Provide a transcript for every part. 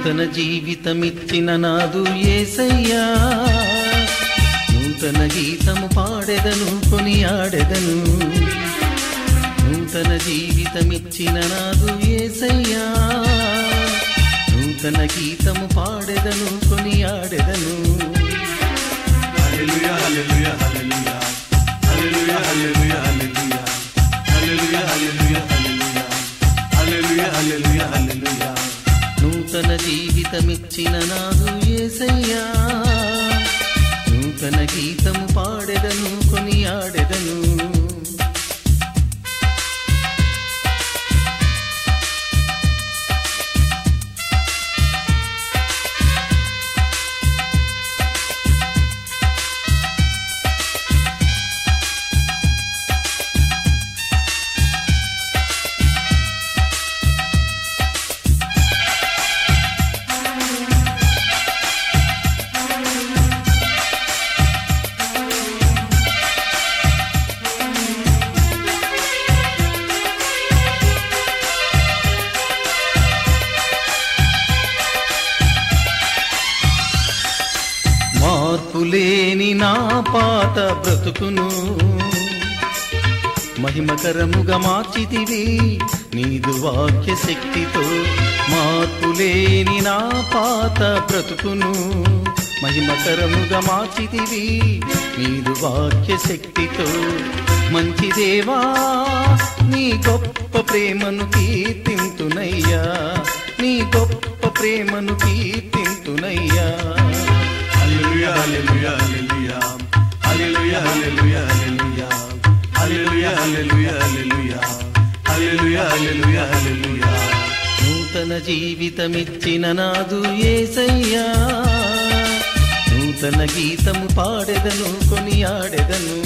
నూతన జీవితమిచ్చిన నాదు యేసయ్యా, నూతన గీతము పాడెదను కొనియాడెదను. నూతన జీవితమిచ్చిన నాదు యేసయ్యా, నూతన గీతము పాడెదను కొనియాడెదను. హల్లెలూయా హల్లెలూయా హల్లెలూయా హల్లెలూయా హల్లెలూయా హల్లెలూయా హల్లెలూయా హల్లెలూయా హల్లెలూయా హల్లెలూయా హల్లెలూయా. నూతన జీవితమిచ్చిన నాదు యేసయ్యా, నూతన గీతము పాడెదను కొనియాడెదను. మార్పులేని నా పాత బ్రతుకును మహిమకరముగా మార్చితివి నీదు వాక్య శక్తితో. మార్పులేని నా పాత బ్రతుకును మహిమకరముగా మార్చితివి నీదు వాక్య శక్తితో. మంచి దేవా నీ గొప్ప ప్రేమను కీర్తింతునయ్యా, నీ గొప్ప ప్రేమను కీర్తింతునయ్యా. హల్లెలూయా హల్లెలూయా హల్లెలూయా హల్లెలూయా హల్లెలూయా హల్లెలూయా హల్లెలూయా హల్లెలూయా హల్లెలూయా హల్లెలూయా హల్లెలూయా హల్లెలూయా. నూతన జీవితమిచ్చిన నాదు యేసయ్యా, నూతన గీతము పాడెదను కొనియాడెదను.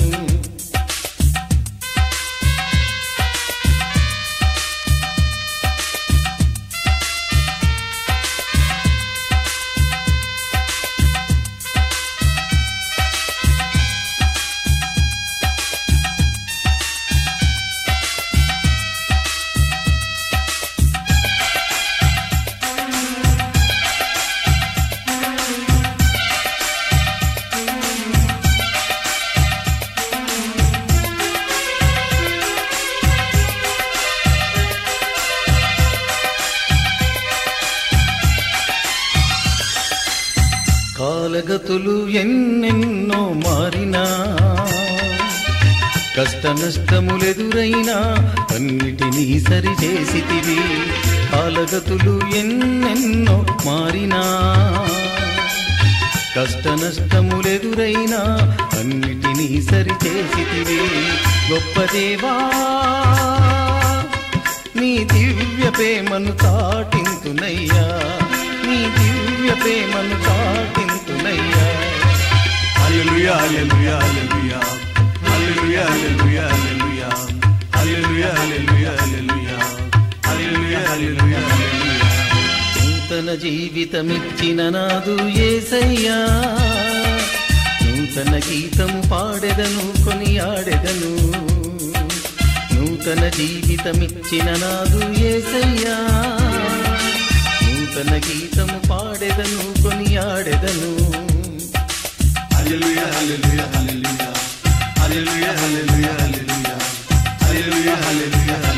కాలగతులు ఎన్నెన్నో మారినా, కష్ట నష్టములెదురైనా అన్నిటినీ సరిచేసితివి. కాలగతులు ఎన్నెన్నో మారినా, కష్ట నష్టములెదురైనా అన్నిటినీ సరిచేసితివి. గొప్ప దేవా నీ దివ్య ప్రేమను చాటింతునయ్యా, నీ దివ్య ప్రేమను చాటింతునయ్యా. హల్లెలూయా హల్లెలూయా హల్లెలూయా హల్లెలూయా హల్లెలూయా హల్లెలూయా హల్లెలూయా హల్లెలూయా హల్లెలూయా హల్లెలూయా హల్లెలూయా హల్లెలూయా. నూతన జీవితమిచ్చిన నాదు యేసయ్యా, నూతన గీతము పాడెదను కొనియాడెదను. నూతన జీవితమిచ్చిన నాదు యేసయ్యా, నూతన గీతము పాడెదను కొనియాడెదను. హల్లెలూయా హల్లెలూయా హల్లెలూయా హల్లెలూయా హల్లెలూయా హల్లెలూయా హల్లెలూయా హల్లెలూయా